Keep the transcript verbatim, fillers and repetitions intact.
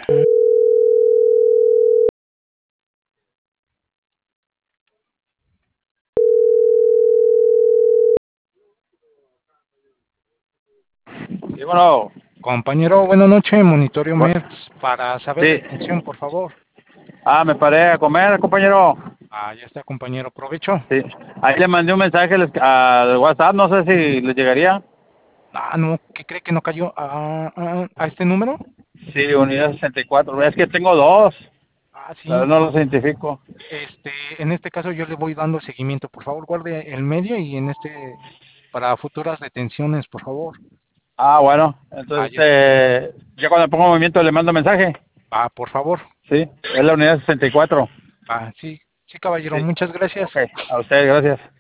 Sí, bueno, Compañero, buenas noches, Monitorio bu- MERS, para saber la sí. extensión, por favor. Ah, me paré a comer, compañero. Ah, ya está, compañero, provecho. Sí. Ahí le mandé un mensaje les- al WhatsApp, no sé si le llegaría. Ah, no, ¿qué cree que no cayó? Ah, ah, ¿a este número? Sí, unidad sesenta y cuatro. Es que tengo dos, Ah, pero sí. no los identifico. Este, en este caso yo le voy dando seguimiento. Por favor, guarde el medio y en este, para futuras detenciones, por favor. Ah, bueno. Ah, Entonces, ya está. este, ya cuando pongo movimiento le mando mensaje. Ah, por favor. Sí, es la unidad sesenta y cuatro. Ah, sí, sí, caballero, Sí. muchas Ok, gracias. a usted, gracias.